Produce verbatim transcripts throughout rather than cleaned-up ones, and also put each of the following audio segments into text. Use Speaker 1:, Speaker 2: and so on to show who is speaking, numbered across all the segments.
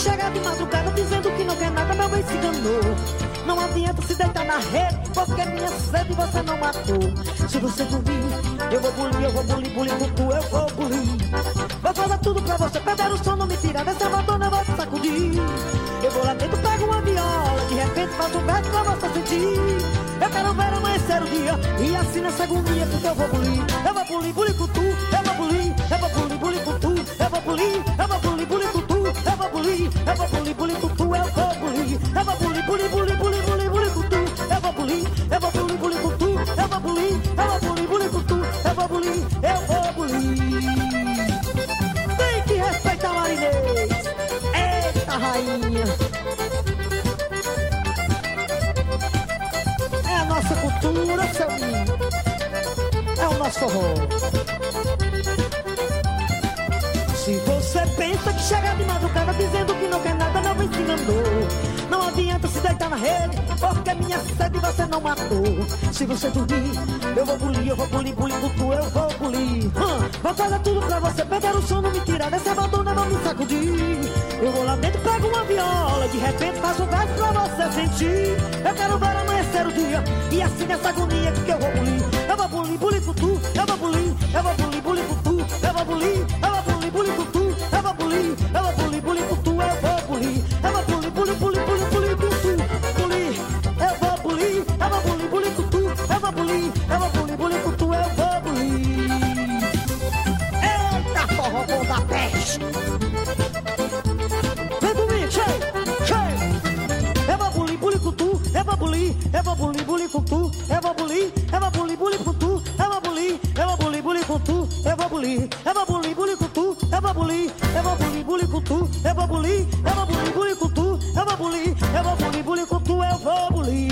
Speaker 1: chega de madrugada dizendo que não quer nada, meu bem se enganou. Não adianta se deitar na rede, porque minha sede você não matou. Se você dormir, eu vou bulir, eu vou bulir, bulir com tu, eu vou bulir. Vou fazer tudo pra você, perder o sono, me tirar desse abandono, eu vou te sacudir. Eu vou lá dentro, pego uma viola, de repente faço um verso pra você sentir. Eu quero ver amanhecer o dia, e assim nessa agonia, porque eu vou bulir. Eu vou bulir, bulir com tu, eu vou bulir. Eu vou bulir, bulir com tu, eu vou bulir. Eu vou bulir, bulir com tu, eu vou bulir. Eu vou bulir, bulir com tu, eu vou bulir. Eu vou bulir, bulir, bulir, bulir, bulir, bulir com tu, eu vou bulir. Eu vou bulir, bulir com tu, eu vou bulir. Eu vou bulir, bulir com tu, eu vou bulir. Eu vou bulir. Tem que respeitar a marinês. Eita, rainha. É a nossa cultura, seu lindo. É o nosso horror. Se você pensa que chega de madrugada dizendo que não quer nada, não me enganou. Não adianta se deitar na rede, porque minha sede você não matou. Se você dormir, eu vou bulir, eu vou bulir, bulir com tu, eu vou bulir. hum, Vou fazer tudo pra você, perder o sono, me tirar desse abandono, não me sacudir. Eu vou lá dentro, pego uma viola, de repente faço um verso pra você sentir. Eu quero ver amanhecer o dia, e assim nessa agonia que eu vou bulir. Eu vou bulir, bulir com tu, eu vou bulir. Eu vou bulir, bulir com tu, eu vou bulir. Eu vou bulir, bulir com tu, eu vou bulir. Eu vou bulir, bulir com tu, eu vou bulir. Eu vou bulir, bulir, bulir, bulir, bulir com tu, bulir. Eu vou bulir, eu vou bulir, bulir com tu, eu vou bulir. Eu vou bulir, bulir com tu, eu vou bulir. Eita, forró bom da peste. Vem comigo, cheio, cheio. Eu vou bulir, bulir com tu, eu vou bulir. Eu vou bulir, bulir com tu, eu vou bulir. Eu vou bulir, bulir com tu, eu vou bulir. Eu vou bulir, bulir com tu, eu vou bulir. Eu vou bulir, bulir com tu, eu vou bulir. Eu vou bulir, bulir com tu, eu vou bulir. Eu vou bulir, bulir com tu, eu vou bulir. Eu vou bulir, bulir com tu, eu vou bulir.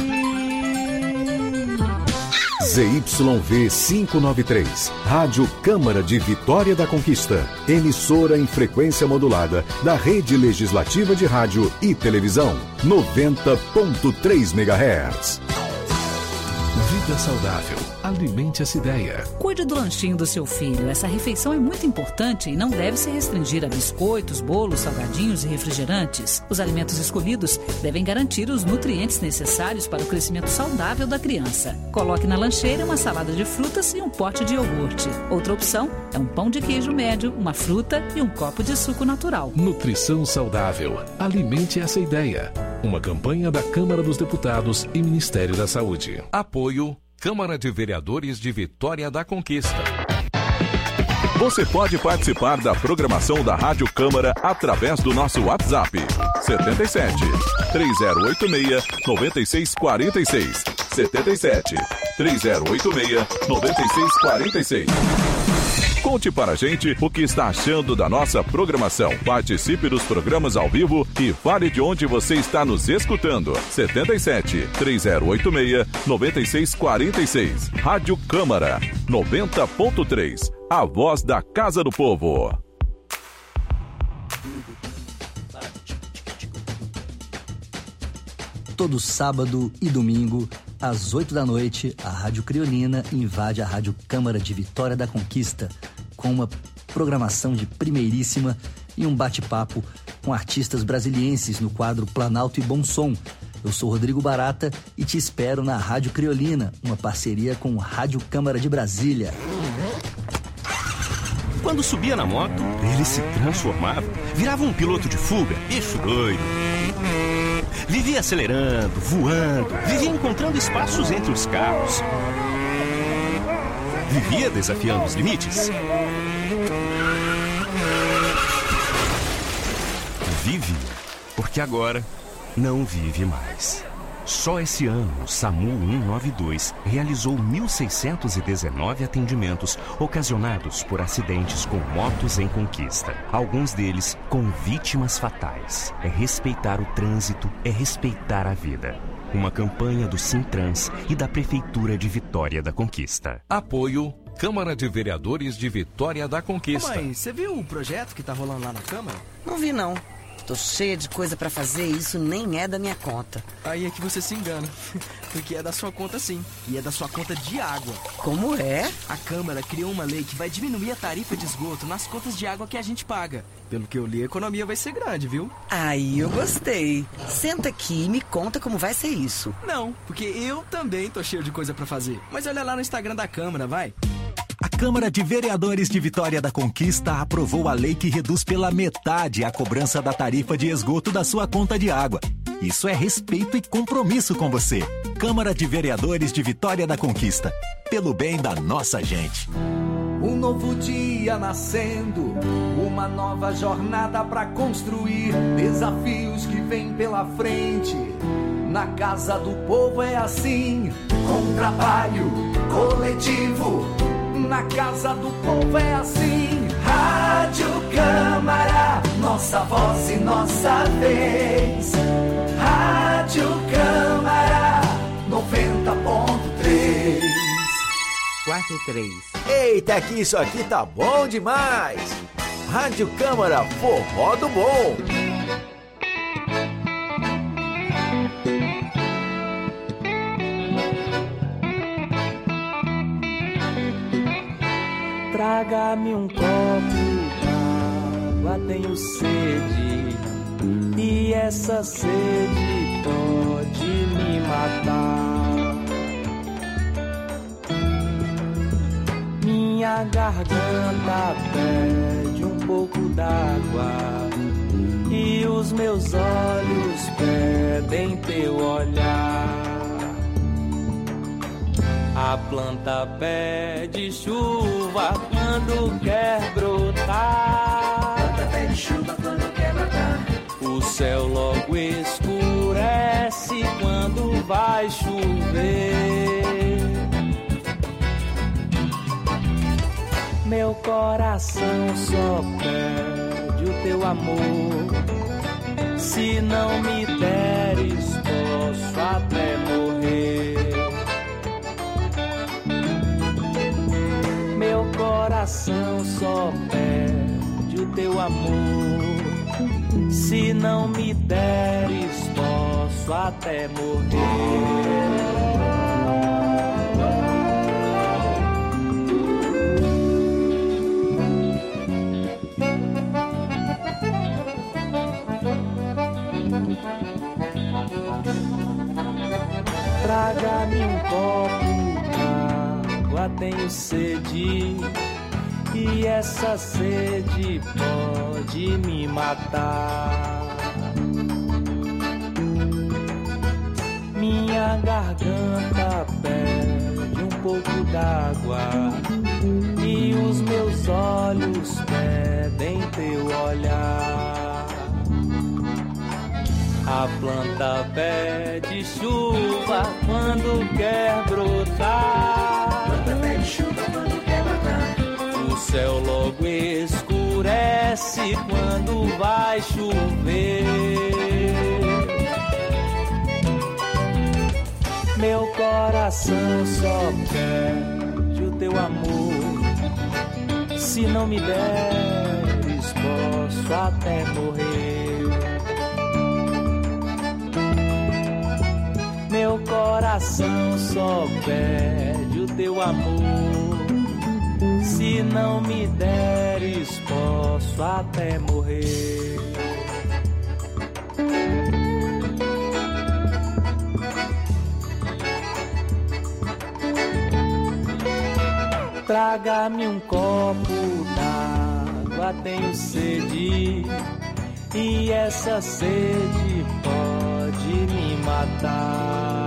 Speaker 2: Z Y V quinhentos e noventa e três, Rádio Câmara de Vitória da Conquista, emissora em frequência modulada da Rede Legislativa de Rádio e Televisão, noventa ponto três megahertz. Vida saudável. Alimente essa ideia.
Speaker 3: Cuide do lanchinho do seu filho. Essa refeição é muito importante e não deve se restringir a biscoitos, bolos, salgadinhos e refrigerantes. Os alimentos escolhidos devem garantir os nutrientes necessários para o crescimento saudável da criança. Coloque na lancheira uma salada de frutas e um pote de iogurte. Outra opção é um pão de queijo médio, uma fruta e um copo de suco natural.
Speaker 2: Nutrição saudável. Alimente essa ideia. Uma campanha da Câmara dos Deputados e Ministério da Saúde. Apoio Câmara de Vereadores de Vitória da Conquista.
Speaker 4: Você pode participar da programação da Rádio Câmara através do nosso WhatsApp setenta e sete, três zero oito seis, nove seis quatro seis setenta e sete, três zero oito seis, nove seis quatro seis. Conte para a gente o que está achando da nossa programação. Participe dos programas ao vivo e fale de onde você está nos escutando. setenta e sete, três zero oito seis, nove seis quatro seis. Rádio Câmara, noventa ponto três. A voz da Casa do Povo.
Speaker 5: Todo sábado e domingo, às oito da noite, a Rádio Criolina invade a Rádio Câmara de Vitória da Conquista, com uma programação de primeiríssima e um bate-papo com artistas brasilienses no quadro Planalto e Bom Som. Eu sou Rodrigo Barata e te espero na Rádio Criolina, uma parceria com Rádio Câmara de Brasília.
Speaker 6: Quando subia na moto, ele se transformava, virava um piloto de fuga, bicho doido. Vivia acelerando, voando, vivia encontrando espaços entre os carros. Vivia desafiando os limites. Vive, porque agora não vive mais. Só esse ano, o SAMU cento e noventa e dois realizou mil seiscentos e dezenove atendimentos ocasionados por acidentes com motos em Conquista. Alguns deles com vítimas fatais. É respeitar o trânsito, é respeitar a vida. Uma campanha do Sintrans e da Prefeitura de Vitória da Conquista.
Speaker 2: Apoio Câmara de Vereadores de Vitória da Conquista.
Speaker 7: Ô mãe, você viu o projeto que tá rolando lá na Câmara?
Speaker 8: Não vi, não.
Speaker 7: Tô cheia de coisa pra fazer e isso nem é da minha conta.
Speaker 8: Aí é que você se engana, porque é da sua conta sim, e é da sua conta de água.
Speaker 7: Como é?
Speaker 8: A Câmara criou uma lei que vai diminuir a tarifa de esgoto nas contas de água que a gente paga. Pelo que eu li, a economia vai ser grande, viu?
Speaker 7: Aí eu gostei. Senta aqui e me conta como vai ser isso.
Speaker 8: Não, porque eu também tô cheio de coisa pra fazer. Mas olha lá no Instagram da Câmara, vai.
Speaker 9: A Câmara de Vereadores de Vitória da Conquista aprovou a lei que reduz pela metade a cobrança da tarifa de esgoto da sua conta de água. Isso é respeito e compromisso com você. Câmara de Vereadores de Vitória da Conquista. Pelo bem da nossa gente.
Speaker 10: Um novo dia nascendo, uma nova jornada pra construir, desafios que vêm pela frente. Na casa do povo é assim, com trabalho coletivo. Na casa do povo é assim. Rádio Câmara, nossa voz e nossa vez. Rádio Câmara, noventa ponto três.
Speaker 11: Quatro e três.
Speaker 12: Eita, que isso aqui tá bom demais! Rádio Câmara, forró do bom!
Speaker 13: Traga-me um copo d'água, tenho sede, e essa sede pode me matar. Minha garganta pede um pouco d'água, e os meus olhos pedem teu olhar. A planta pede chuva quando quer brotar. Planta pede chuva quando quer brotar. O céu logo escurece quando vai chover. Meu coração só pede o teu amor. Se não me deres, posso até morrer. Meu coração só pede o teu amor. Se não me deres, posso até morrer. Traga-me um copo d'água, tenho sede, e essa sede pode me matar. Minha garganta pede um pouco d'água, e os meus olhos pedem teu olhar. A planta pede chuva quando quer brotar. Planta pede chuva quando quer brotar. O céu logo escurece quando vai chover. Meu coração só pede o teu amor. Se não me deres, posso até morrer. Meu coração só pede o teu amor. Se não me deres, posso até morrer. Traga-me um copo d'água, tenho sede, e essa sede pode me matar.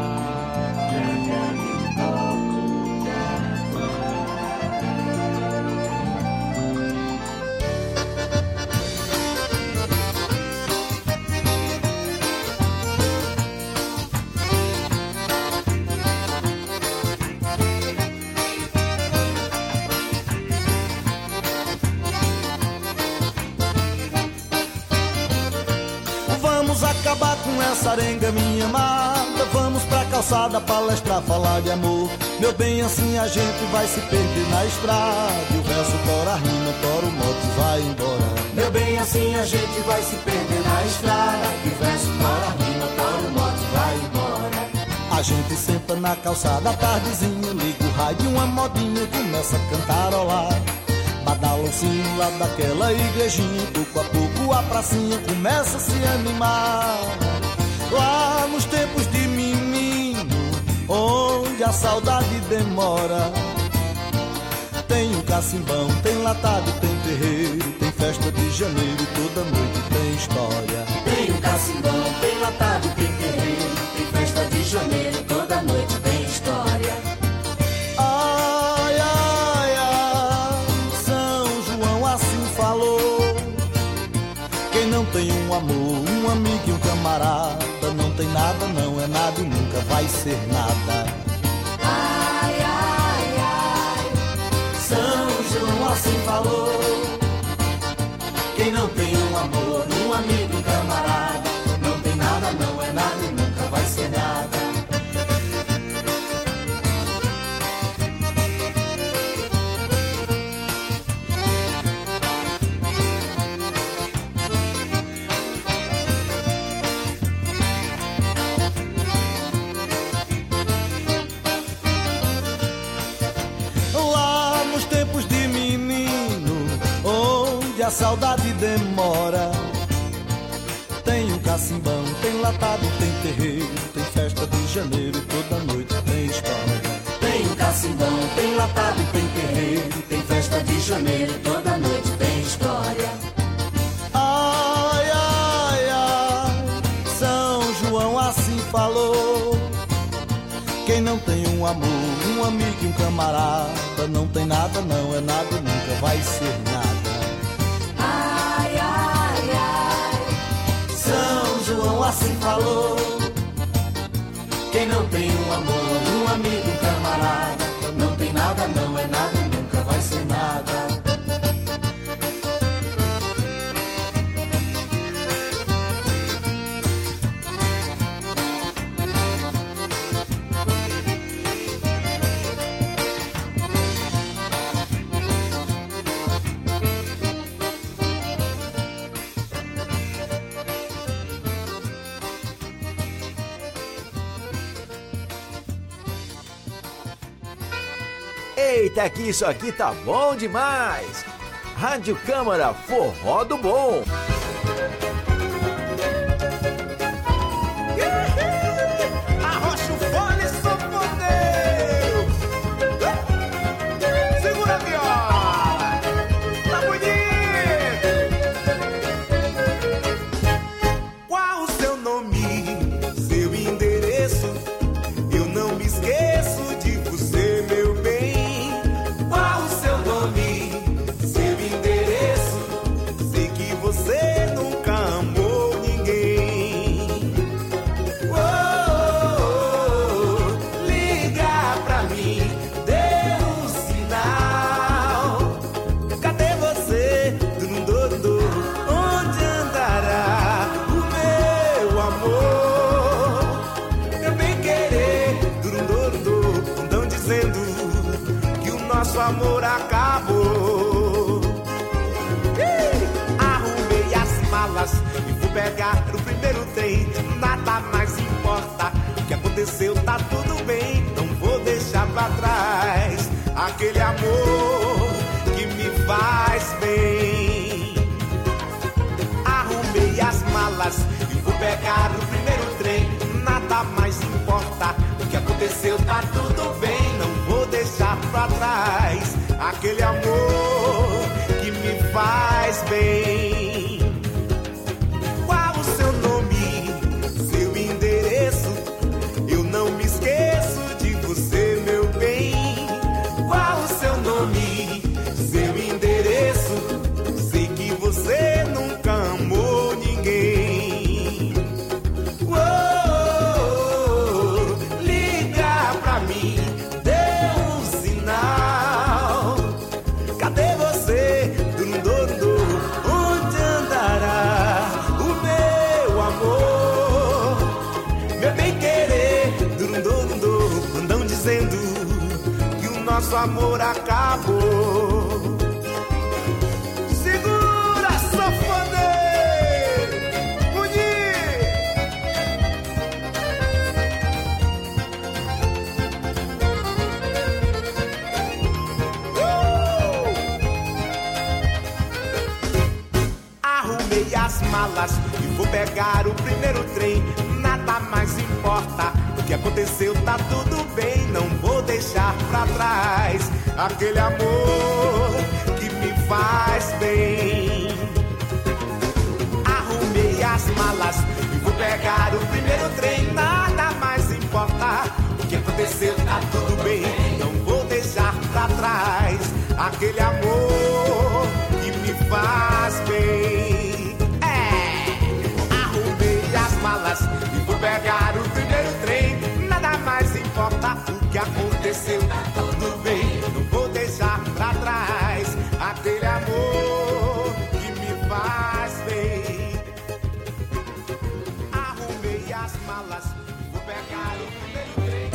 Speaker 10: Vamos acabar com essa arenga, minha amada. Vamos pra calçada palestrar, falar de amor. Meu bem, assim a gente vai se perder na estrada. E o verso tora rima, tora o mote vai embora. Meu bem, assim a gente vai se perder na na estrada, que verso tora rima, tora o mote vai embora. A gente senta na calçada, tardezinha, liga o rádio, uma modinha, começa a cantarolar. Badala o sino lá daquela igrejinha, pouco a pouco a pracinha começa a se animar. Lá nos tempos de menino, onde a saudade demora, tem um cacimbão, tem latado, tem terreiro, tem festa de janeiro, toda noite tem história.
Speaker 14: Tem um cacimbão, tem latado, tem terreiro, tem festa de janeiro, toda noite tem história.
Speaker 10: Ai, ai, ai, São João assim falou. Quem não tem um amor, um amigo e um camarada, não tem nada, não é nada e nunca vai ser nada.
Speaker 14: Ai, ai, ai,
Speaker 10: São João assim falou. Quem não tem um amor, um amigo, um camarada, não tem nada, não é nada e nunca vai ser nada. Lá nos tempos de menino, onde a saudade demora, tem um cacimbão, tem latado, tem terreiro, tem festa de janeiro, toda noite tem história.
Speaker 14: tem um cacimbão, tem latado, tem terreiro, tem festa de janeiro, toda noite tem história.
Speaker 10: Ai, ai, ai, São João assim falou. Quem não tem um amor, um amigo e um camarada, não tem nada, não é nada e nunca vai ser nada.
Speaker 14: Ai, ai, ai,
Speaker 10: São João assim falou. Quem não tem um amor, um amigo, um camarada, não tem nada, não é nada e nunca vai ser nada.
Speaker 12: Eita, que isso aqui tá bom demais! Rádio Câmara Forró do Bom.
Speaker 15: Arrocha o fole, sanfoneiro. Segura a viola. Tá bonito. Qual o seu nome, seu endereço? Eu não me esqueço de você, meu bem. Qual o seu nome, seu endereço? Sei que você nunca amou ninguém. Oh, oh, oh, liga pra mim, dê um sinal. Cadê você? Dum, dum, dum, onde andará o meu amor? Meu bem querer, dum, dum, dum, andam dizendo que o nosso amor acabou. Ih, arrumei as malas e vou pegar o primeiro trem. Nada mais importa, o que aconteceu tá tudo bem. Não vou deixar pra trás aquele amor que me faz bem. Arrumei as malas e vou pegar o primeiro trem. Nada mais importa, o que aconteceu tá tudo bem. Não vou deixar pra trás aquele amor que me faz bem. Qual o seu nome, seu endereço? Eu não me esqueço de você, meu bem. Qual o seu nome, seu endereço? Sei que você nunca amou ninguém. Oh, oh, oh, liga pra mim, dê um sinal. Cadê você? Dum, dum, dum, onde andará o meu amor? Meu bem querer, dum, dum, dum, andam dizendo que o nosso amor acabou. Segura, sanfoneiro! malas e vou pegar o primeiro trem. Nada mais importa, o que aconteceu tá tudo bem. Não vou deixar pra trás aquele amor que me faz bem. Arrumei as malas e vou pegar o primeiro trem. Nada mais importa, o que aconteceu tá tudo bem. Não vou deixar pra trás aquele amor que me faz bem. É, arrumei as malas e vou pegar o primeiro trem. Nada mais importa, o que aconteceu tá tudo bem. Não vou deixar pra trás aquele amor que me faz bem. Arrumei as malas e vou pegar o primeiro trem.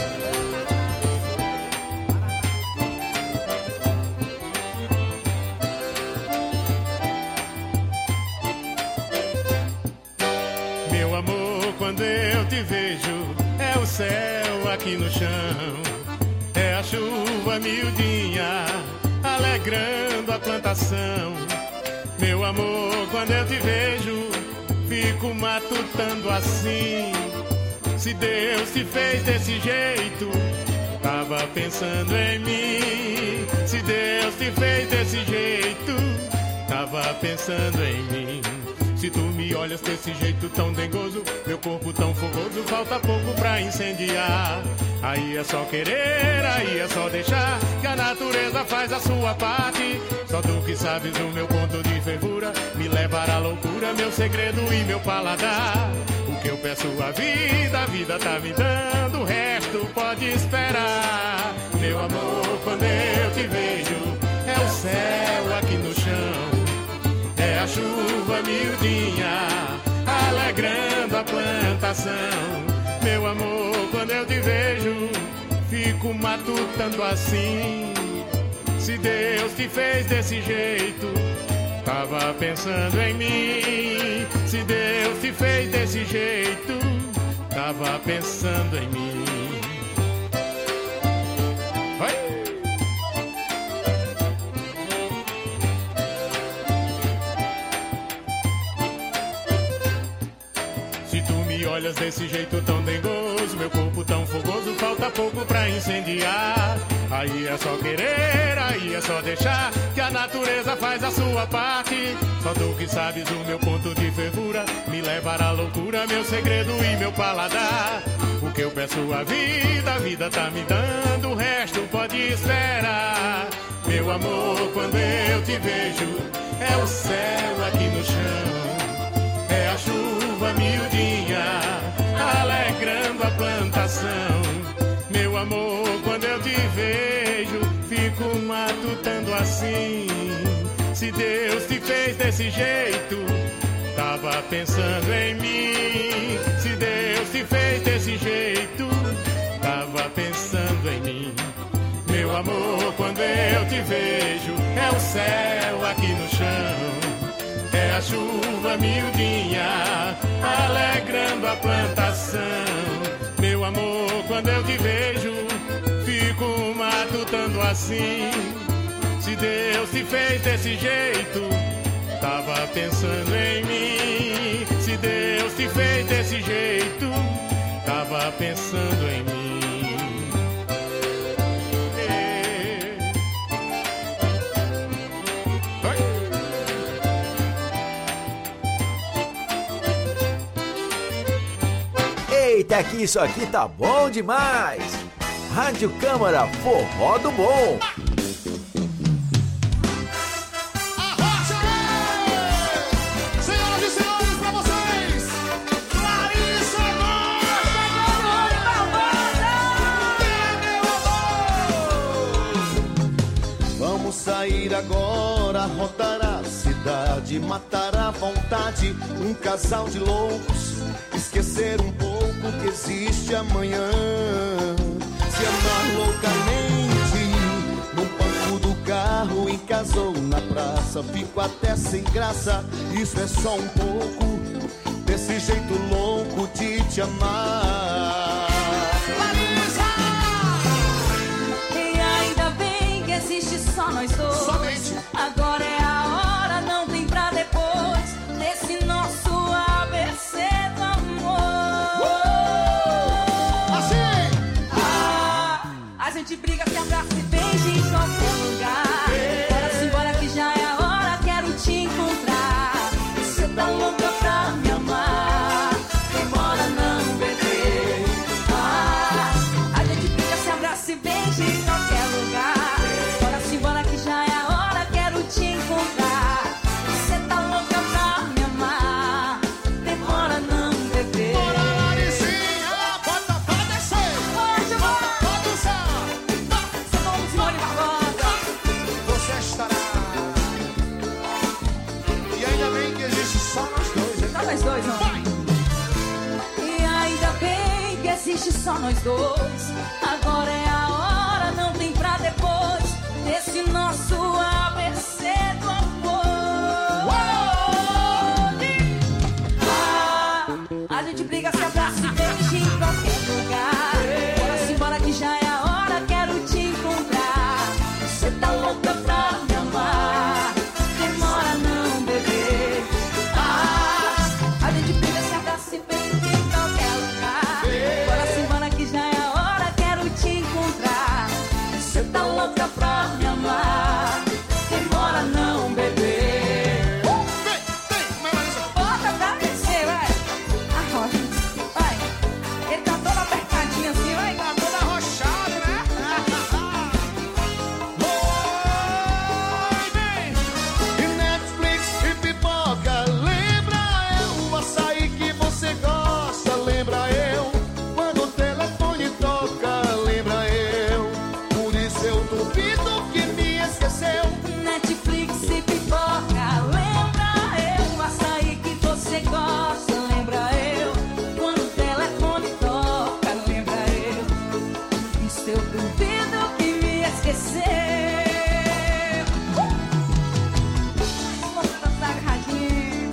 Speaker 16: Meu amor, quando eu te vejo, é o céu aqui no chão, é a chuva miudinha alegrando a plantação. Meu amor, quando eu te vejo, fico matutando assim. Se Deus te fez desse jeito, tava pensando em mim. Se Deus te fez desse jeito, tava pensando em mim. Se tu me olhas desse jeito tão dengoso, meu corpo tão fogoso, falta pouco pra incendiar. Aí é só querer, aí é só deixar que a natureza faz a sua parte. Só tu que sabes o meu ponto de fervura, me levar à loucura, meu segredo e meu paladar. O que eu peço à vida, a vida tá me dando, o resto pode esperar. Meu amor, quando eu te vejo, é o céu aqui no chão, é a chuva miudinha alegrando a plantação. Meu amor, quando eu te vejo, fico matutando assim. Se Deus te fez desse jeito, tava pensando em mim. Se Deus te fez desse jeito, tava pensando em mim. Vai! Olhas desse jeito tão dengoso, meu corpo tão fogoso, falta pouco pra incendiar. Aí é só querer, aí é só deixar que a natureza faz a sua parte. Só tu que sabes o meu ponto de fervura, me levar à loucura, meu segredo e meu paladar. O que eu peço à vida, a vida tá me dando, o resto pode esperar. Meu amor, quando eu te vejo, é o céu aqui no chão, é a chuva miudinha alegrando a plantação. Meu amor, quando eu te vejo, fico matutando assim. Se Deus te fez desse jeito, tava pensando em mim. Se Deus te fez desse jeito, tava pensando em mim. Meu amor, quando eu te vejo, é o céu aqui no chão, é a chuva miudinha alegrando a plantação. Meu amor, quando eu te vejo, fico matutando assim. Se Deus te fez desse jeito, tava pensando em mim. Se Deus te fez desse jeito, tava pensando em mim.
Speaker 12: Eita, que isso aqui tá bom demais! Rádio Câmara Forró do Bom.
Speaker 17: Arrocha aí! Senhoras e senhores, pra vocês, Larissa Gomes!
Speaker 10: Vamos sair agora, rodar a cidade, matar à vontade um casal de loucos, esquecer um pouco que existe amanhã, se amar loucamente no banco do carro, em casa ou na praça, fico até sem graça, isso é só um pouco desse jeito louco de te amar.
Speaker 17: Larissa!
Speaker 18: E ainda bem que existe só nós dois. Somente. Agora é a hora, não tem pra depois desse nosso ar. gente briga, se abraça e beija em qualquer lugar. Bora-se embora que já é a hora, quero te encontrar. Você tá louca pra me amar, demora não, bebê. Ah, a gente briga, se abraça e beija em qualquer lugar. Bora-se embora que já é a hora, quero te encontrar. Você tá louca pra me amar, demora não, bebê.
Speaker 17: Bora, Laricinha, bota pra descer.
Speaker 18: Pode,
Speaker 17: bota pra dançar.
Speaker 18: Só vamos Simone Barbosa.
Speaker 17: Você estará. E ainda bem que existe só nós dois, hein?
Speaker 18: Só nós dois, não.
Speaker 17: Vai.
Speaker 18: E ainda bem que existe só nós dois. Agora é a hora, não tem pra depois. Desse nosso A B C do amor. Ah, a gente briga, se abraça e beija em qualquer lugar. Bora-se embora que já é a hora, quero te encontrar. Você tá louca pra me amar, demora não, bebê. Ah, a gente briga, se abraça e beija em qualquer lugar. Bora-se embora que já é a hora, quero te encontrar. Você tá louca pra me amar, demora não, bebê. Bota pra descer, vai. Arrocha, vai. Ele tá todo apertadinho assim, vai.
Speaker 17: Tá todo arrochado, né? Oi, bem. E Netflix e pipoca, lembra eu? O açaí que você gosta, lembra eu? Quando o telefone toca, lembra eu? Por isso eu duvido que me esqueceu.
Speaker 18: Netflix e pipoca, lembra eu? O açaí que você gosta, lembra eu? Quando o telefone toca, lembra eu? Isso eu duvido que me esqueceu. Vamos dançar agarradinho.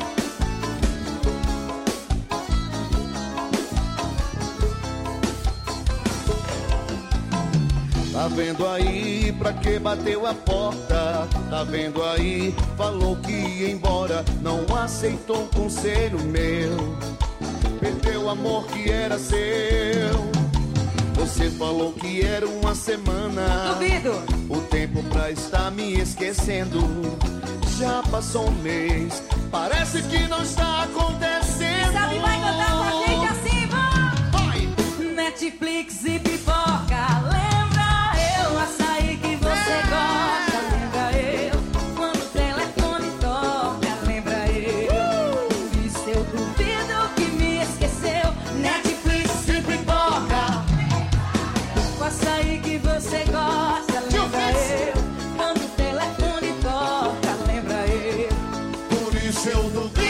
Speaker 17: Tá vendo aí pra que bateu a porta? Tá vendo aí, falou que ia embora, não aceitou um conselho meu. Perdeu o amor que era seu. Você falou que era uma semana.
Speaker 18: Duvido.
Speaker 17: O tempo pra estar me esquecendo. Já passou um mês, parece que não está acontecendo.
Speaker 18: Sabe, vai cantar com a gente assim, vamos! Netflix e pipoca, lembra eu? Açaí que você gosta, lembra eu? Quando o telefone toca, lembra eu? Isso eu duvido que me esqueceu. Netflix e pipoca, o açaí que você gosta, lembra eu? Quando o telefone toca, lembra eu?
Speaker 17: Por isso eu duvido.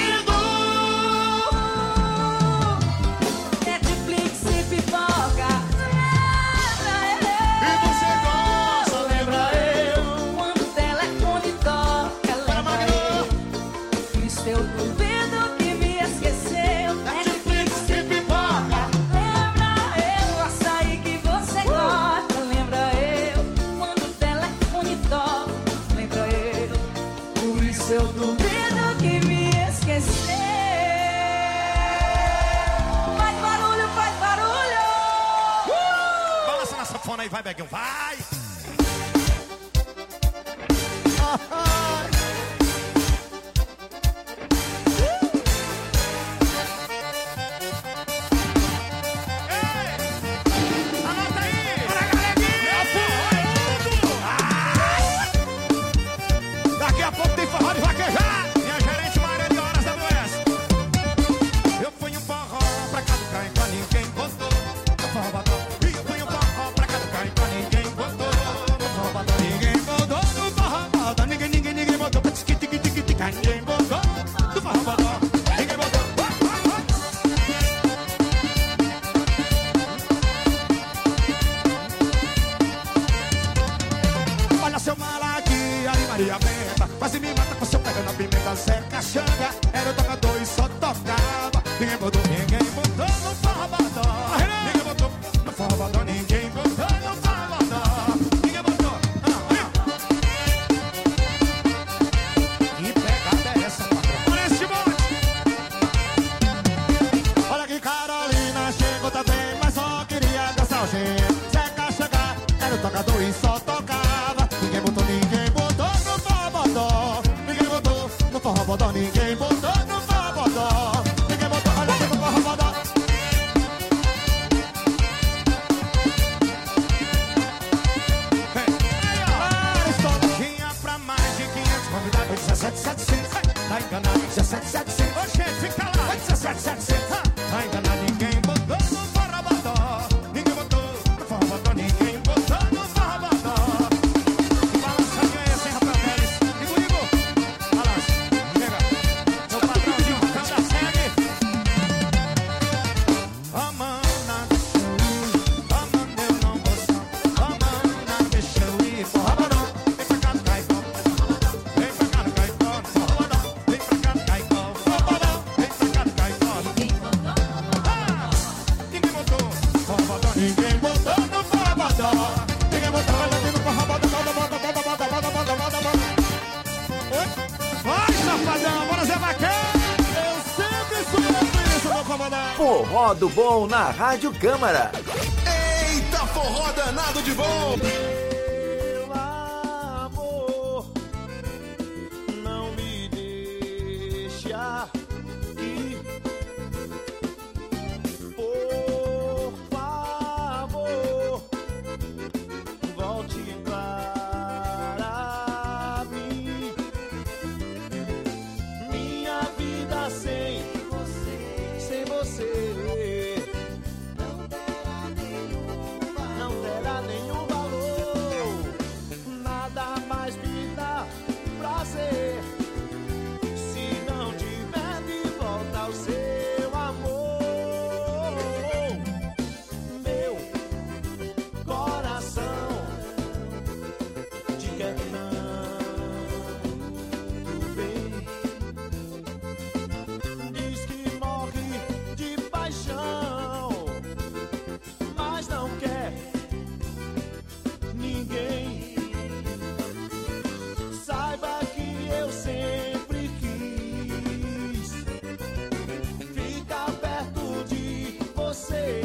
Speaker 18: Netflix e pipoca, lembra eu?
Speaker 17: E você gosta, lembra eu?
Speaker 18: Quando o telefone toca, lembra eu? Isso eu duvido que me esqueceu. Netflix e pipoca, lembra eu? O açaí que você gosta, lembra eu? Quando o telefone toca, lembra eu? Por isso eu duvido que me esqueceu. Faz barulho, faz barulho!
Speaker 17: Balança na sanfona aí, vai, Beguinho, vai! Anota aí! Bora, galeguinha! Daqui a pouco tem forró de vaquejar! Minha gerente Maria de Horas da Doença. Eu fui um forró pra caducar e pra ninguém botou. No forró badó. E eu fui um forró pra caducar e pra ninguém botou. No forró badó. Ninguém botou no forró badó. Ninguém, ninguém, ninguém botou. Tique, tique, tique, tique. Ninguém botou no forró badó. Ninguém botou. Olha seu malaguia aí, Maria Benta. Quase me mata com seu pega na pimenta. Zé Caxanga era o tocador e só tocava. Ninguém botou, ninguém botou no forró badó. Ninguém botou no forró badó. Ninguém botou no forró badó. Ninguém botou. Ah, ah. Que pegada é essa, patrão? Olha esse monte. Olha que Carolina chegou também, mas só queria dançar o Zé Caxanga era o tocador. moçada.
Speaker 12: Forró do Bom na Rádio Câmara.
Speaker 17: Eita, forró danado de bom.
Speaker 15: Meu amor, não me deixa ir. Por favor, volte para mim. Minha vida sem você, sem você não terá nenhum valor, não terá nenhum valor. Nada mais me dá prazer se não tiver de volta o seu amor. Meu coração te quer tanto bem. Diz que morre de paixão, mas não quer ninguém. Saiba que eu sempre quis ficar perto de você.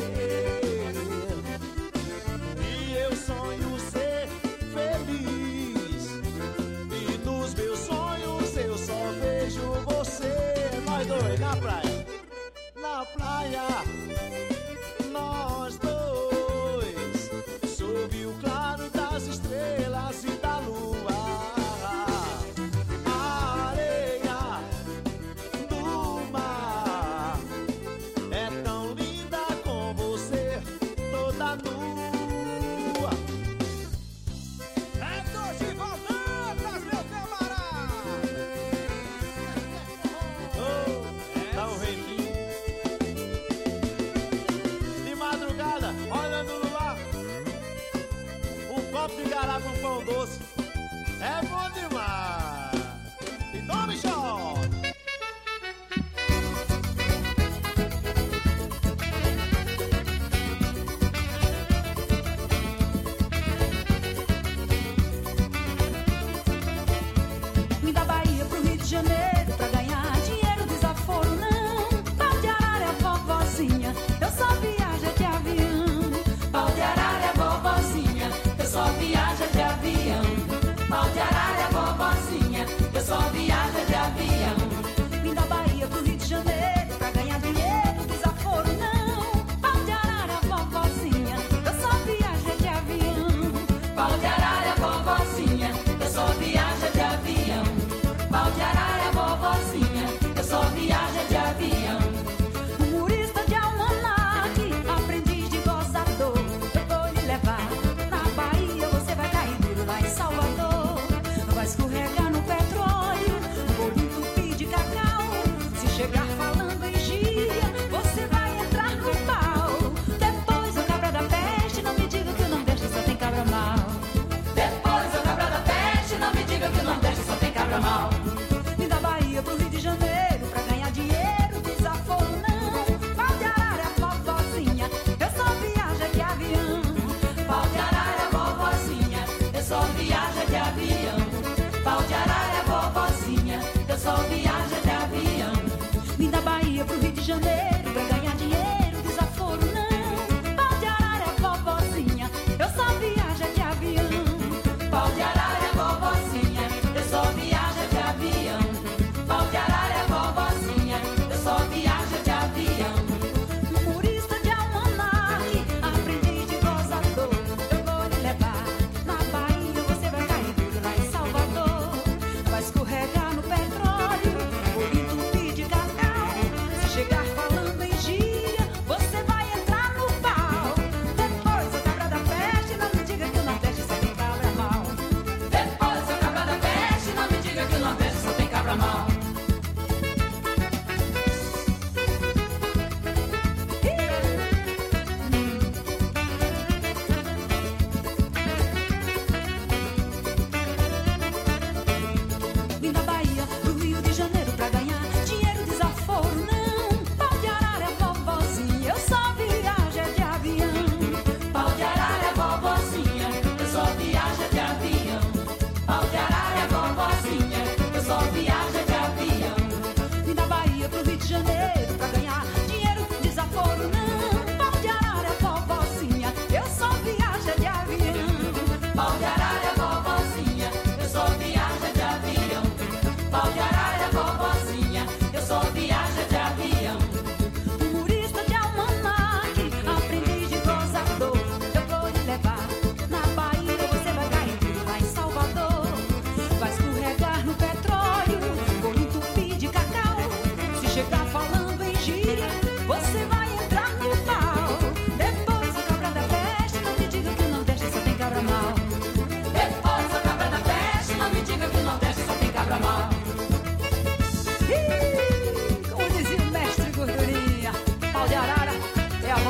Speaker 15: E eu sonho ser feliz. E nos meus sonhos eu só vejo você. Nós dois na praia, na praia, nós dois, sob o claro das estrelas e da lua. A areia do mar é tão linda com você toda nua. É doce voltantas, meu camarada. Oh, dá um ventinho.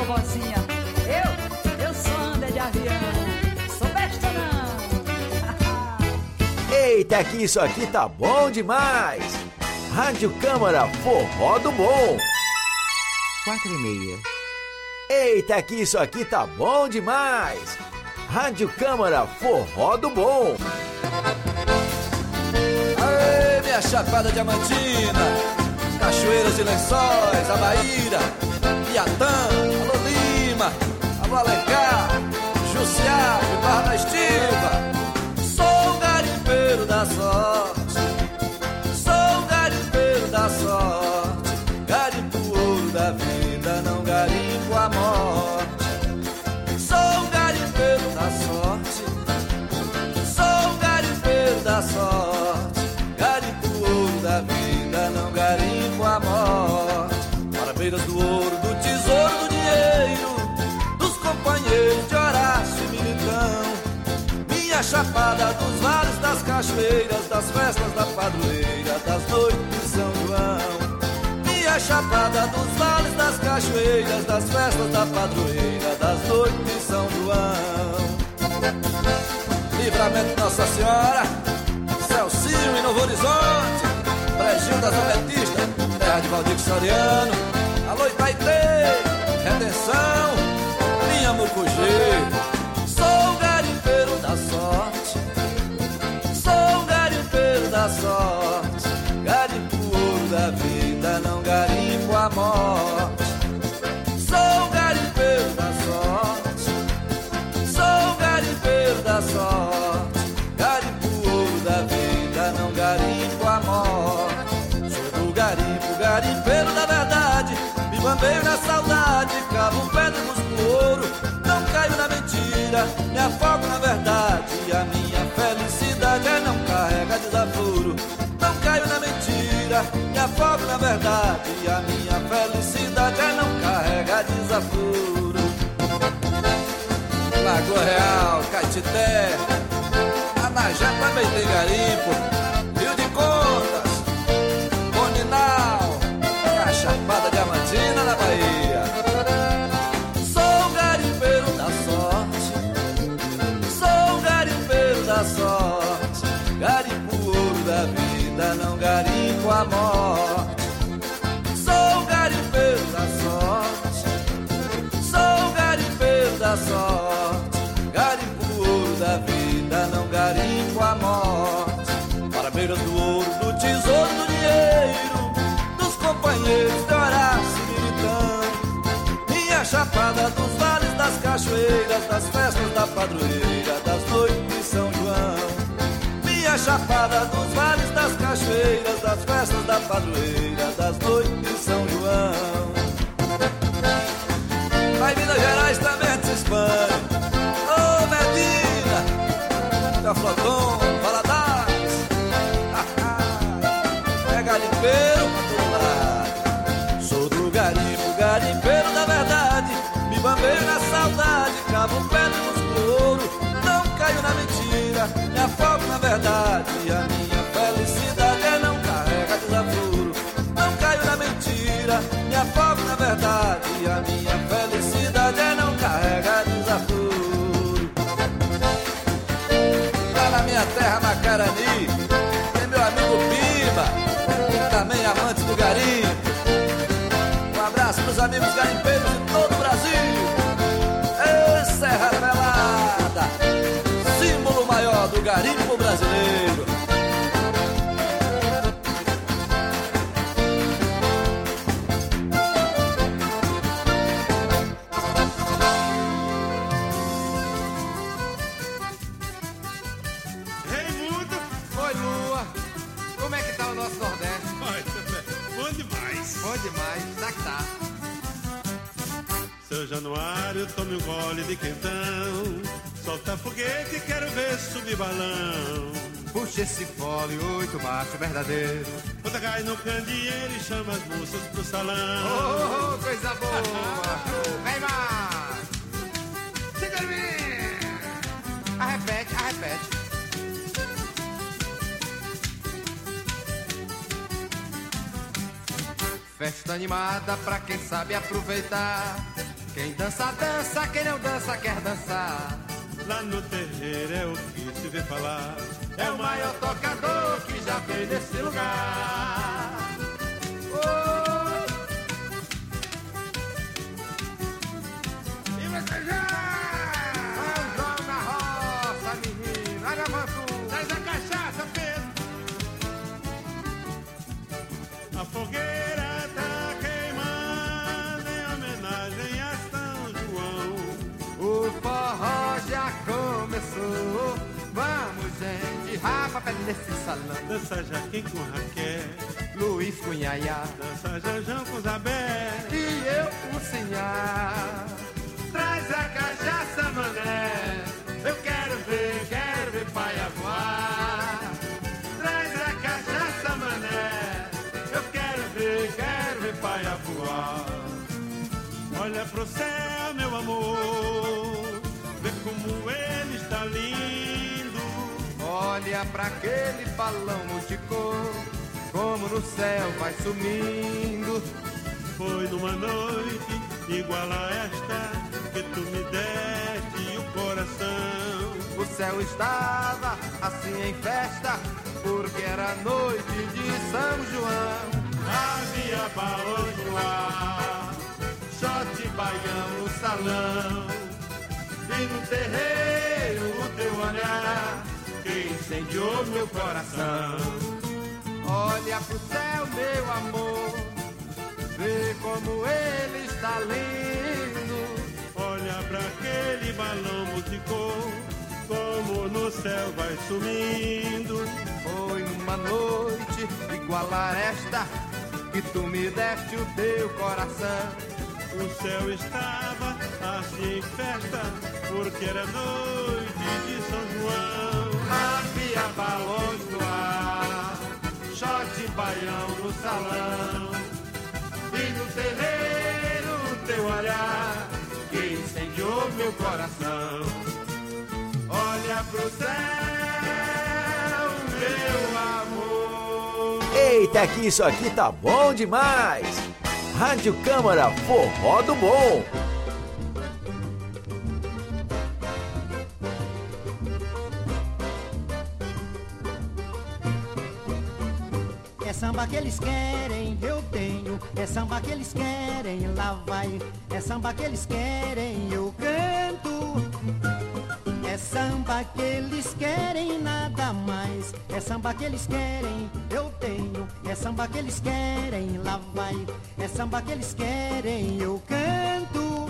Speaker 3: vovozinha. Eu, eu sou anda de avião. Sou besta não.
Speaker 12: Eita, que isso aqui tá bom demais! Rádio Câmara Forró do Bom.
Speaker 11: Quatro e meia.
Speaker 12: Eita, que isso aqui tá bom demais! Rádio Câmara Forró do Bom.
Speaker 19: Aê, minha Chapada Diamantina, Cachoeiras de Lençóis, Abaíra, Piatã, alô Lima, alô Alencar, Jussiaco, Barra da Estiva. Sou um garimpeiro da sorte, sou um garimpeiro da sorte. Garimpo o ouro da vida, não garimpo a morte. Sou um garimpeiro da sorte, sou um garimpeiro da sorte. Garimpo o ouro da vida, não garimpo a morte. Para beiras do ouro, do tesouro, do dinheiro, dos companheiros de Horácio e Militão. Minha chapada dos vales, das cachoeiras, das festas da padroeira, das noites de São João. Minha chapada dos vales, das cachoeiras, das festas da padroeira, das noites de São João. Livramento Nossa Senhora, Celcinho e Novo Horizonte, Brejinho das Ametistas, terra de Valdir Soriano. Alô Itaitê, Redenção, minha Mucugê. Sou um garimpeiro da sorte, sou um garimpeiro da sorte. Garimpo o ouro da vida, não garimpo a morte. Sou um garimpeiro da sorte, sou um garimpeiro da sorte. Garimpo o ouro da vida, não garimpo a morte. Sou do garimpo, garimpeiro da verdade. Me bambeio na saudade, cavo um pé de busco ouro. Não caio na mentira, me afogo na verdade. A minha felicidade é não carrega desaforo. Não caio na mentira, me afogo na verdade. A minha felicidade é não carrega desaforo. Lagoa Real, Caetité, Anajá também tem garimpo. Rio de Contas, Boninal, a Chapada Diamantina na Bahia. Sou um garimpeiro da sorte, sou um garimpeiro da sorte. Garimpo o ouro da vida, não garimpo a morte. Sou um garimpeiro da sorte, sou um garimpeiro da sorte. Garimpo o ouro da vida, não garimpo a morte. Para beiras do ouro, do tesouro, do dinheiro, dos companheiros de Horácio e Militão. Minha chapada dos vales, das cachoeiras, das festas da padroeira, das noites de São João. Minha chapada dos vales, das cachoeiras, das festas da padroeira, das noites de São João. Lá em Minas Gerais também se expande. Ô oh, Medina, Caflotão, Valadares, é garimpeiro pra todo lado. Sou do garimpo, garimpeiro da verdade. Me bambeio na saudade, cavo um pé de musgo ouro. Não caio na mentira, me afogo na verdade. A minha felicidade é não carrega desaforo. Não caio na mentira, me afogo na verdade. A minha felicidade é não carrega desaforo. Lá na minha terra, Macarani, tem meu amigo Pimba, também amante do garimpo. Um abraço pros amigos garimpeiros de todo o Brasil. Ê, Serra Pelada, símbolo maior do garimpo brasileiro.
Speaker 17: Raimundo, oi Lua, como é que tá o nosso Nordeste? Bom demais. Bom demais, tá que tá.
Speaker 16: Seu Januário, tome um gole de quentão. Solta foguete, quero ver subir balão.
Speaker 17: Puxa esse fole, oito macho verdadeiro.
Speaker 16: Quando cai no candeeiro e chama as moças pro salão.
Speaker 17: Oh, oh, coisa boa. Vem mais. Chega em mim. Arrepete, arrepete. Festa animada pra quem sabe aproveitar. Quem dança, dança, quem não dança, quer dançar.
Speaker 16: Lá no terreiro é o que se vê falar.
Speaker 17: É o maior tocador que já veio nesse lugar. Oh. E você já? É o João na roça, menino. Olha, Vantu.
Speaker 16: Traz a cachaça, Pedro. A fogueira tá queimando em homenagem a São João.
Speaker 17: O forró já começou. Vamos, gente, rapa pé nesse salão.
Speaker 16: Dança Jaquim com Raquel,
Speaker 17: Luiz com Nhaiá,
Speaker 16: dança Janjão com Zabé
Speaker 17: e eu com Sinhá. Traz a cachaça, mané. Eu quero ver, quero ver paia voar. Traz a cachaça, mané. Eu quero ver, quero ver paia voar.
Speaker 16: Olha pro céu, meu amor, vê como ele está lindo.
Speaker 17: Olha pra aquele balão multicor, como no céu vai sumindo.
Speaker 16: Foi numa noite igual a esta que tu me deste o coração.
Speaker 17: O céu estava assim em festa, porque era noite de São João.
Speaker 16: Havia balões no ar,
Speaker 17: shot e baião no salão, e no terreiro o teu olhar que incendiou meu coração. Olha pro céu, meu amor, vê como ele está lindo.
Speaker 16: Olha pra aquele balão musicou, como no céu vai sumindo.
Speaker 17: Foi numa noite igual a esta que tu me deste o teu coração.
Speaker 16: O céu estava assim em festa, porque era noite de São João.
Speaker 17: Havia balões no ar, shot e baião no salão, e no terreiro o teu olhar que incendiou meu coração. Olha pro céu, meu amor.
Speaker 12: Eita, que isso aqui tá bom demais! Rádio Câmara Forró do Bom.
Speaker 1: É samba que eles querem, eu tenho. É samba que eles querem, lá vai. É samba que eles querem, eu canto. É samba que eles querem, nada mais. É samba que eles querem, eu tenho. É samba que eles querem, lá vai. É samba que eles querem, eu canto.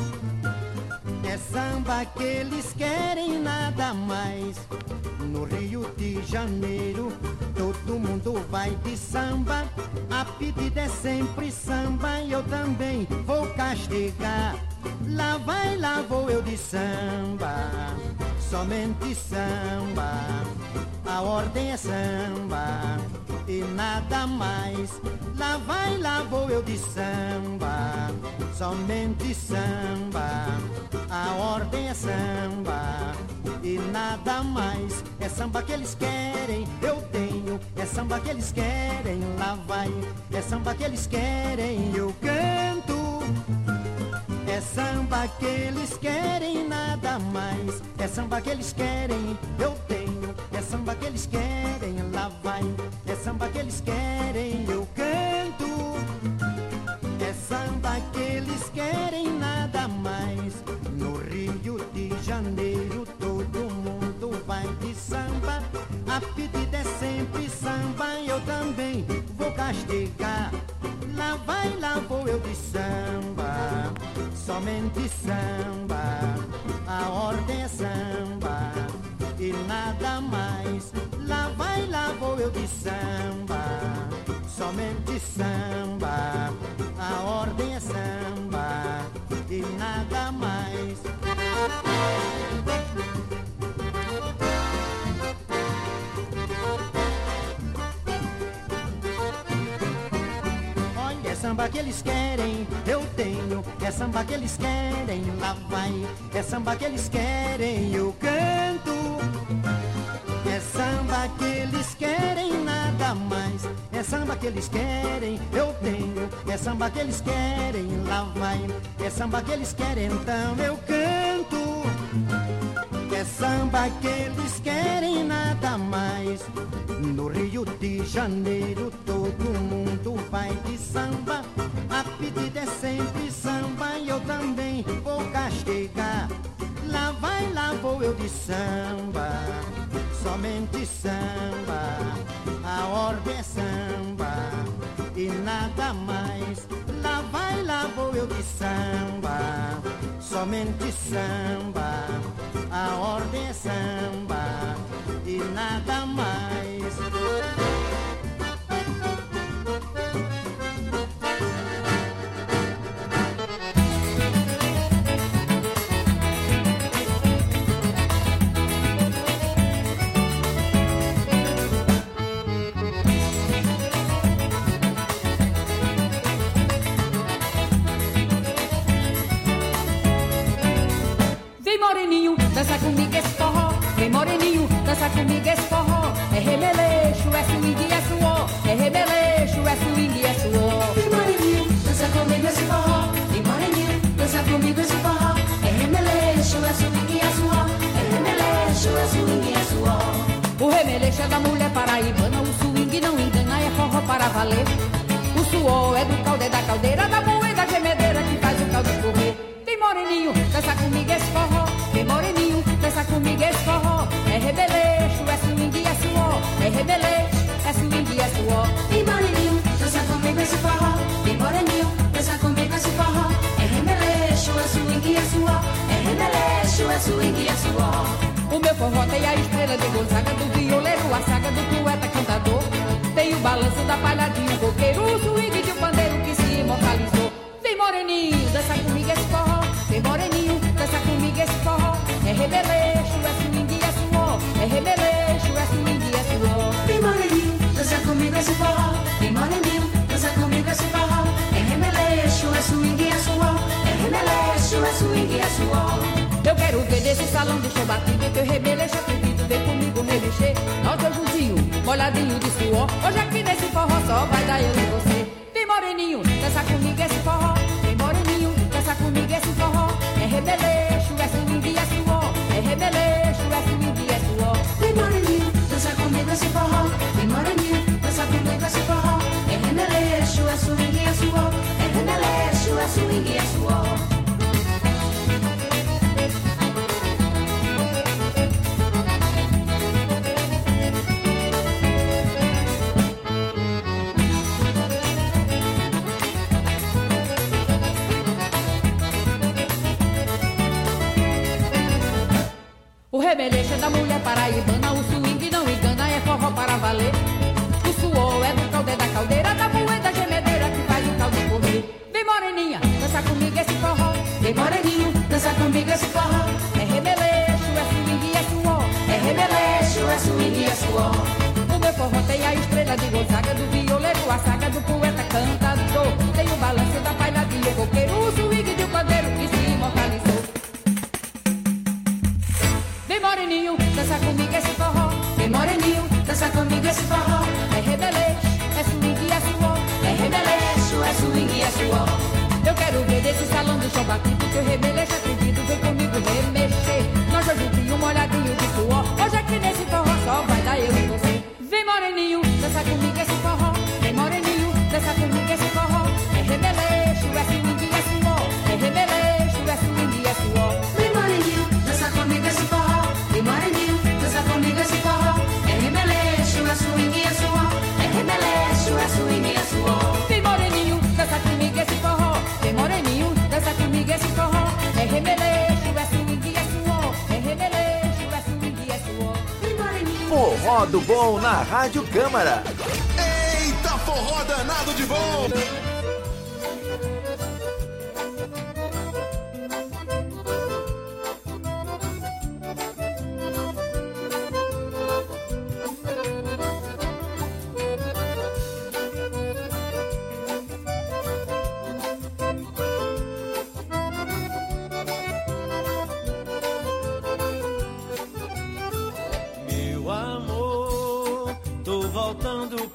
Speaker 1: É samba que eles querem, nada mais. No Rio de Janeiro, todo mundo vai de samba. A pedida é sempre samba e eu também vou castigar. Lá vai, lá vou eu de samba, somente samba. A ordem é samba e nada mais. Lá vai, lá vou eu de samba, somente samba. A ordem é samba e nada mais. É samba que eles querem, eu tenho. É samba que eles querem, lá vai. É samba que eles querem, eu canto. É samba que eles querem, nada mais. É samba que eles querem, eu tenho. É samba que eles querem, lá vai. É samba que eles querem, eu canto. É samba que eles querem, nada mais. No Rio de Janeiro todo mundo vai de samba. A pedida é sempre samba, eu também vou castigar. Lá vai, lá vou eu de samba, somente samba. A ordem é samba e nada mais. Lá vai, lá vou eu de samba, somente samba. A ordem é samba e nada mais. Olha, é samba que eles querem, eu tenho. É samba que eles querem, lá vai. É samba que eles querem, eu canto. É samba que eles querem, nada
Speaker 10: nada mais. É samba que eles querem, eu tenho. É samba que eles querem, lá vai. É samba que eles querem, então eu canto. É samba que eles querem, nada mais. No Rio de Janeiro todo mundo vai de samba. A pedida é sempre samba e eu também vou castigar. Lá vai, lá vou eu de samba, somente samba. A ordem é samba e nada mais. Lá vai, lá vou eu de samba, somente samba. A ordem é samba e nada mais.
Speaker 18: Vem moreninho, dança comigo esse forró. Vem moreninho, dança comigo esse forró. É remeleixo, é swing, é suor. É remeleixo, é swing, é suor.
Speaker 14: Vem moreninho, dança comigo esse forró. Vem moreninho, dança comigo esse forró. É remeleixo, é swing, é suor. É remeleixo, é swing, é suor.
Speaker 18: O remeleixo é da mulher paraibana. O swing não engana, é forró para valer. O suor é do caldo, é da caldeira, da moeda gemedeira que faz o caldo escorrer. Vem moreninho, dança comigo esse forró. Vem moreninho, dança comigo esse forró. É rebeleixo, é swing, é suor. É rebeleixo, é swing, é suor.
Speaker 14: Vem moreninho, dança comigo esse forró. Vem moreninho, dança comigo esse forró. É rebeleixo, é swing, é suor. É rebeleixo, é swing, é suor.
Speaker 18: O meu forró tem a estrela de Gonzaga, do violeiro, a saga do poeta cantador. Tem o balanço da palhadinha, o coqueiro, o swing de um pandeiro que se imortalizou. Vem moreninho, dança comigo esse forró. Vem moreninho, dança comigo esse forró. É rebeleixo, é swing, é suor. É rebeleixo, é swing, é suor.
Speaker 14: Vem moreninho, dança comigo esse forró. Vem moreninho, dança comigo esse forró. É rebeleixo, é swing, é suor. É rebeleixo, é swing, é suor.
Speaker 18: Eu quero ver desse salão de show batido, teu rebeleixo atrevido, vem comigo remexer. Nós dois juntinho, molhadinho de suor. Hoje aqui nesse forró só vai dar eu e você. Vem moreninho, dança comigo esse forró. Vem moreninho, dança comigo esse forró. É rebeleixo, é swing, é suor. É rebeleixo, é swing, é suor.
Speaker 14: Vem moreninho, dança comigo esse forró. Vem moreninho, dança comigo esse forró. É rebeleixo, é swing, é suor. É rebeleixo, é swing, é suor.
Speaker 18: O remeleixo é da mulher paraibana, o swing não engana, é forró para valer. O suor é do caldo, é da caldeira, da moeda gemedeira que faz o caldo correr. Vem moreninha, dança comigo esse forró.
Speaker 14: Vem moreninho, dança comigo esse forró.
Speaker 18: É remeleixo, é swing, é suor.
Speaker 14: É remeleixo, é swing, é suor.
Speaker 18: O meu forró tem a estrela de Gonzaga, do violeiro, a saga do poeta cantador. Tem o balanço da palhadinha, o coqueiro, o swing de um pandeiro que se imortalizou. Vem moreninho, dança comigo esse forró.
Speaker 14: Vem moreninho, dança comigo esse forró.
Speaker 18: É rebeleixo, é swing, é suor.
Speaker 14: É rebeleixo, é swing, é suor.
Speaker 18: Eu quero ver desse salão do show batido, teu rebeleixo atrevido, vem comigo remexer. Nós dois juntinho, molhadinho de suor. Hoje aqui nesse forró só vai dar eu e você. Vem moreninho, dança comigo esse forró. Vem moreninho, dança comigo esse forró. É rebeleixo, é swing, é suor. É rebeleixo, é swing, é suor.
Speaker 14: Vem moreninho, dança comigo esse forró. Vem moreninho, dança comigo esse forró. É rebeleixo, é swing, é suor. É rebeleixo, é swing, é suor.
Speaker 18: Vem moreninho, dança comigo esse forró. Vem moreninho, dança comigo esse forró. É rebeleixo, é swing, é suor. É rebeleixo, é swing, é suor.
Speaker 14: Vem moreninho.
Speaker 12: Forró do Bom na Rádio Câmara.
Speaker 17: Eita, forró danado de bom!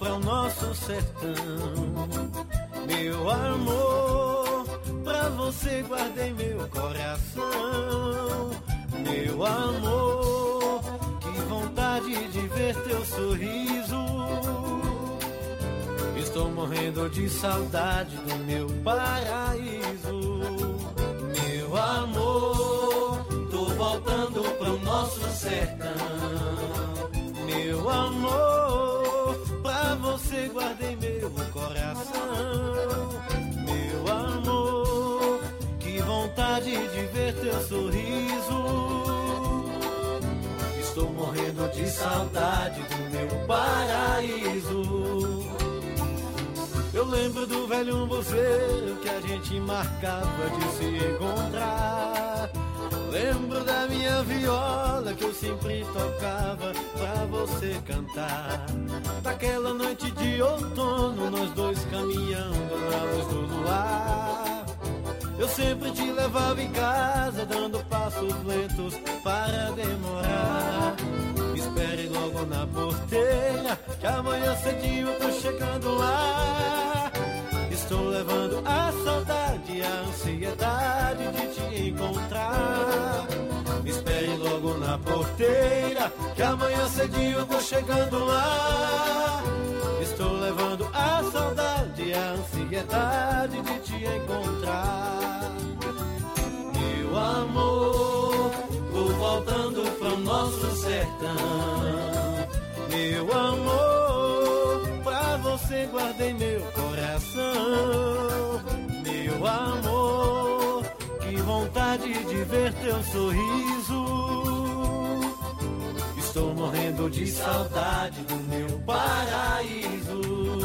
Speaker 20: para o nosso sertão. Meu amor, pra você guardei meu coração. Meu amor, que vontade de ver teu sorriso. Estou morrendo de saudade do meu paraíso. Meu amor, tô voltando pro nosso sertão. Meu amor, pra você guardei meu coração. Meu amor, que vontade de ver teu sorriso. Estou morrendo de saudade do meu paraíso. Eu lembro do velho buzeiro que a gente marcava de se encontrar. Lembro da minha viola que eu sempre tocava pra você cantar. Daquela noite de outono, nós dois caminhando na luz do luar. Eu sempre te levava em casa, dando passos lentos para demorar. Me espere logo na porteira, que amanhã cedinho eu tô chegando lá. Estou levando a saudade e a ansiedade de te encontrar. Me espere logo na porteira, que amanhã cedinho eu tô chegando lá. Estou levando a saudade e a ansiedade de te encontrar. Meu amor, tô voltando pro nosso sertão. Meu amor, pra você guardei meu coração. Meu amor, que vontade de ver teu sorriso. Estou morrendo de saudade do meu paraíso.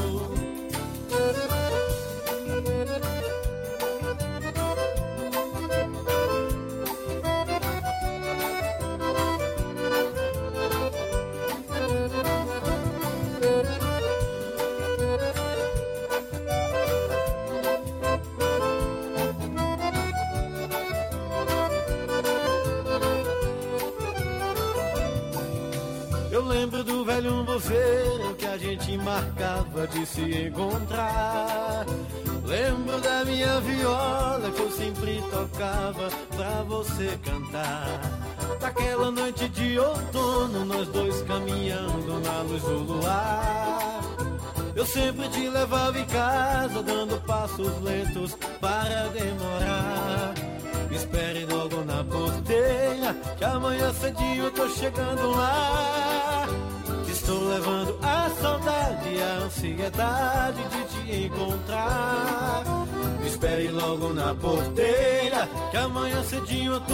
Speaker 20: Lembro do velho buzeiro que a gente marcava de se encontrar. Lembro da minha viola que eu sempre tocava pra você cantar. Daquela noite de outono, nós dois caminhando na luz do luar. Eu sempre te levava em casa, dando passos lentos para demorar. Me espere logo na porteira, que amanhã cedinho eu tô chegando lá. Estou levando a saudade e a ansiedade de te encontrar. Me espere logo na porteira, que amanhã cedinho eu tô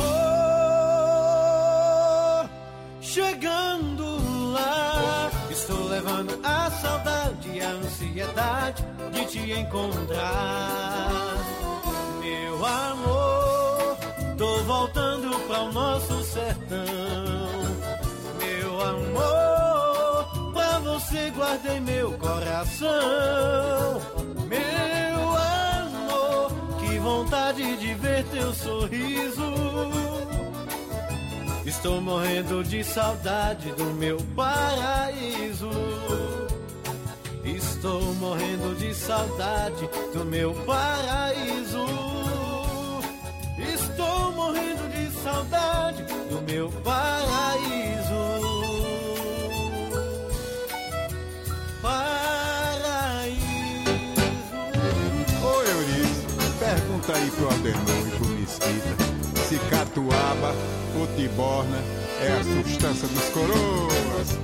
Speaker 20: chegando lá. Estou levando a saudade e a ansiedade de te encontrar. Meu amor, tô voltando para o nosso sertão. Meu amor, pra você guardei meu coração. Meu amor, que vontade de ver teu sorriso. Estou morrendo de saudade do meu paraíso. Estou morrendo de saudade do meu paraíso. Estou morrendo de saudade do meu paraíso. Paraíso.
Speaker 21: Ô Eurico, pergunta aí pro Aldenor e pro Mesquita se catuaba ou tiborna é a substância dos coroas.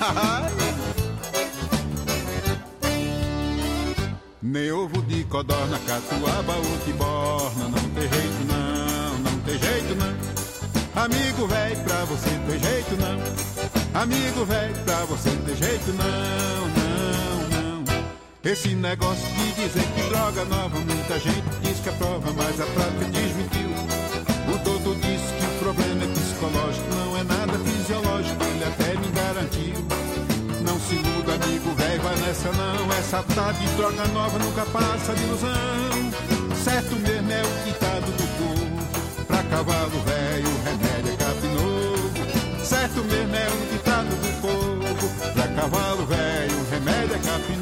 Speaker 21: Nem ovo de codorna, catuaba ou tiborna, não tem jeito não, não tem jeito não. Amigo velho, pra você ter jeito não. Amigo velho, pra você ter jeito não, não, não. Esse negócio de dizer que droga nova, muita gente diz que é prova, mas a prática desmentiu. O doutor disse que o problema é psicológico, não é nada fisiológico, ele até me garantiu. Não se iluda, amigo velho, vai nessa não. Essa tá de droga nova nunca passa de ilusão. Certo mesmo é o ditado do povo, pra cavalo velho, remédio é capim novo. Certo mesmo é o ditado do povo, pra cavalo velho, remédio é capim novo.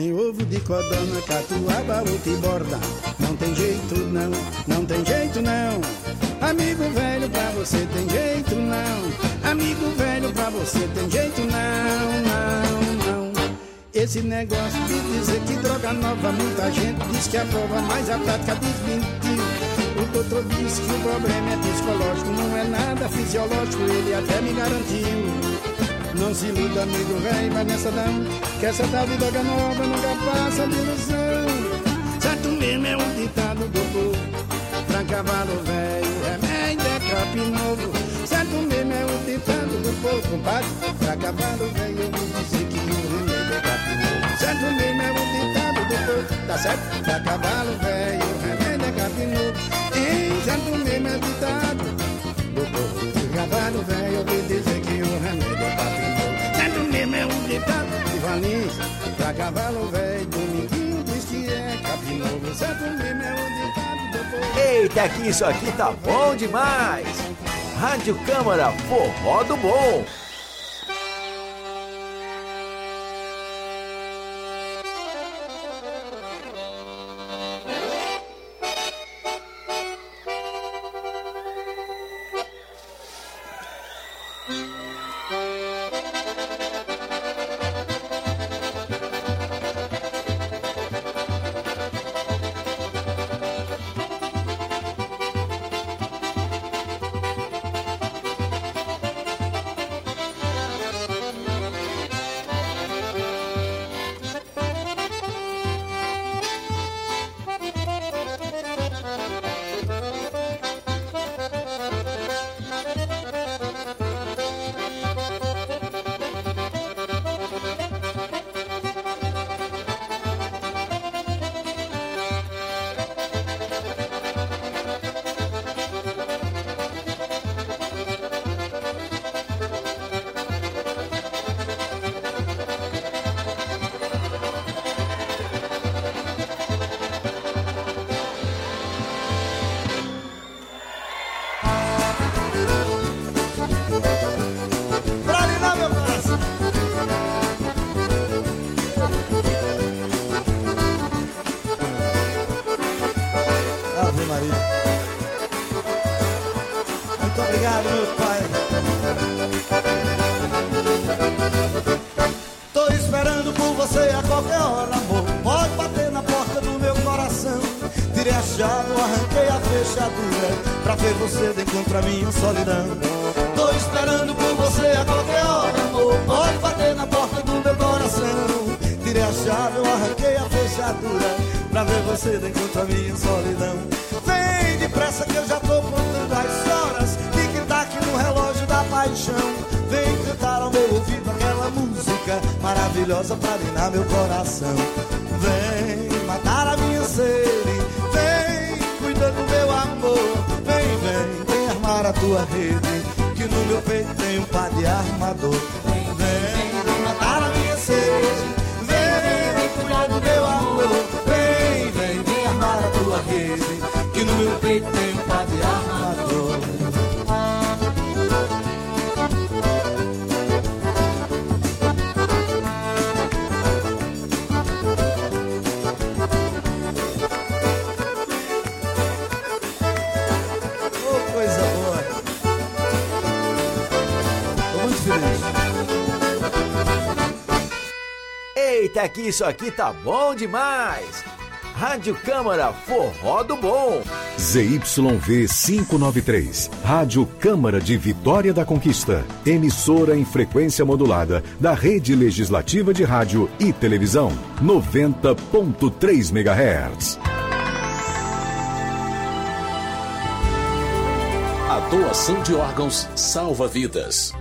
Speaker 10: Nem ovo de codorna, catuaba ou tiborda. Não tem jeito não, não tem jeito não. Amigo velho, pra você tem jeito não. Amigo velho, pra você tem jeito não, não, não. Esse negócio de dizer que droga nova, muita gente diz que aprova, mas a prática desmentiu. O doutor disse que o problema é psicológico, não é nada fisiológico, ele até me garantiu. Não se iluda, amigo velho, vai nessa não, que essa tal de droga nova nunca passa de ilusão. Certo mesmo é um ditado do povo, pra cavalo velho, remédio é capi novo. Certo mesmo é um ditado do povo, compadre, pra cavalo velho eu vou dizer que o remédio é capi novo. Certo mesmo é um ditado do povo, tá certo? Pra cavalo velho, remédio é capi novo. E certo mesmo é ditado do povo, pra cavalo velho eu vou dizer que o remédio é capi novo. Certo mesmo é um ditado de Valins, pra cavalo velho, dominguinho diz que é capi novo. Certo mesmo é um ditado do povo.
Speaker 12: Eita, que isso aqui tá bom demais! Rádio Câmara, forró do bom!
Speaker 4: Maravilhosa pra arenar meu coração. Vem matar a minha sede, vem cuidar do meu amor. Vem, vem, vem armar a tua rede, que no meu peito tem um par de armador. Vem, vem, vem matar a minha sede, vem, vem cuidar do meu amor. Vem, vem, vem armar a tua rede, que no meu peito tem um par de armador.
Speaker 12: Eita, que isso aqui tá bom demais! Rádio Câmara, forró do bom!
Speaker 2: Z Y V quinhentos e noventa e três, Rádio Câmara de Vitória da Conquista, emissora em frequência modulada da Rede Legislativa de Rádio e Televisão, noventa ponto três megahertz.
Speaker 22: A doação de órgãos salva vidas.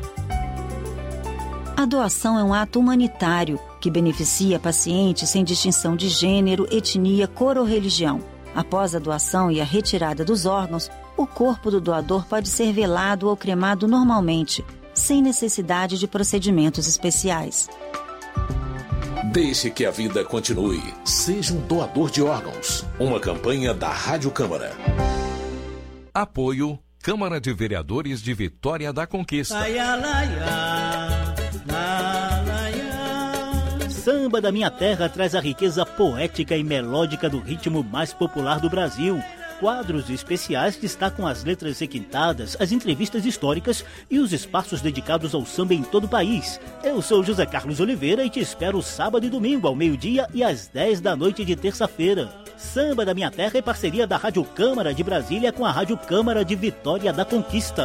Speaker 23: A doação é um ato humanitário que beneficia pacientes sem distinção de gênero, etnia, cor ou religião. Após a doação e a retirada dos órgãos, o corpo do doador pode ser velado ou cremado normalmente, sem necessidade de procedimentos especiais.
Speaker 22: Deixe que a vida continue. Seja um doador de órgãos. Uma campanha da Rádio Câmara.
Speaker 6: Apoio Câmara de Vereadores de Vitória da Conquista.
Speaker 10: Ai, ai, ai, ai, ai, ai.
Speaker 5: Samba da Minha Terra traz a riqueza poética e melódica do ritmo mais popular do Brasil. Quadros especiais destacam as letras requintadas, as entrevistas históricas e os espaços dedicados ao samba em todo o país. Eu sou José Carlos Oliveira e te espero sábado e domingo ao meio-dia e às dez da noite de terça-feira. Samba da Minha Terra é parceria da Rádio Câmara de Brasília com a Rádio Câmara de Vitória da Conquista.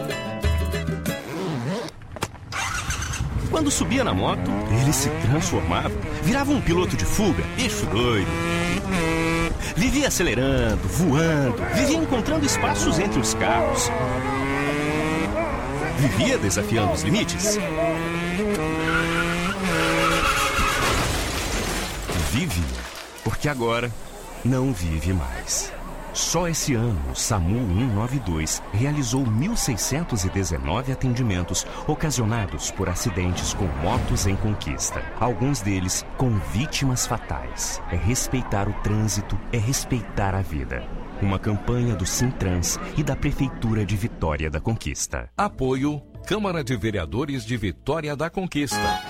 Speaker 6: Quando subia na moto, ele se transformava, virava um piloto de fuga, eixo doido. Vivia acelerando, voando, vivia encontrando espaços entre os carros. Vivia desafiando os limites. Vive, porque agora não vive mais. Só esse ano, o SAMU cento e noventa e dois realizou mil seiscentos e dezenove atendimentos ocasionados por acidentes com motos em conquista. Alguns deles com vítimas fatais. É respeitar o trânsito, é respeitar a vida. Uma campanha do Sintrans e da Prefeitura de Vitória da Conquista.
Speaker 7: Apoio Câmara de Vereadores de Vitória da Conquista.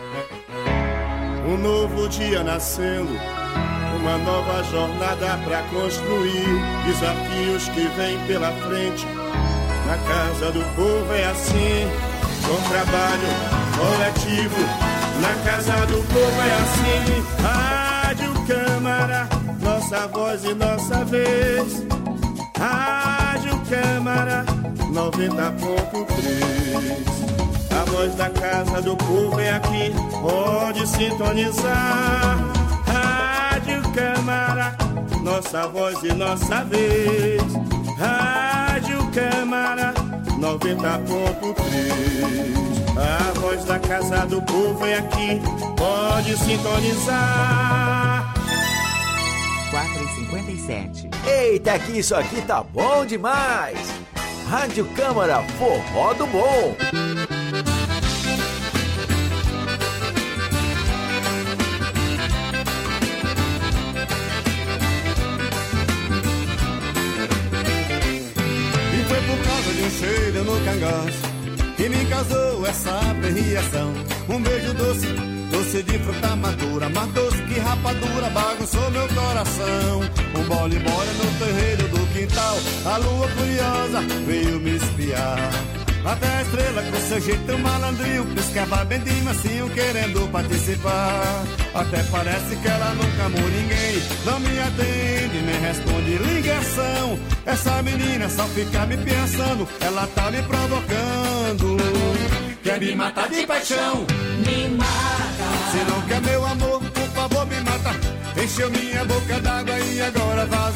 Speaker 15: Um novo dia nascendo, uma nova jornada pra construir, desafios que vêm pela frente. Na casa do povo é assim, com trabalho coletivo. Na casa do povo é assim, Rádio Câmara, nossa voz e nossa vez. Rádio Câmara noventa ponto três. A voz da casa do povo é aqui, pode sintonizar. Rádio Câmara, nossa voz e nossa vez. Rádio Câmara noventa ponto três. A voz da casa do povo é aqui, pode sintonizar.
Speaker 11: quatro e cinquenta e sete.
Speaker 12: Eita, que isso aqui tá bom demais! Rádio Câmara, forró do bom!
Speaker 20: Cheiro no cangaço que me causou essa apreensão. Um beijo doce, doce de fruta madura, mais doce que rapadura, bagunçou meu coração. Um bola embora no terreiro do quintal, a lua curiosa veio me espiar. Até a estrela com seu jeito malandrinho piscava bem de mansinho querendo participar. Até parece que ela nunca amou ninguém, não me atende nem responde ligação. Essa menina só fica me pensando, ela tá me provocando. Quer me matar de paixão?
Speaker 18: Me mata.
Speaker 20: Se não quer meu amor, por favor me mata. Encheu minha boca d'água e agora vaza.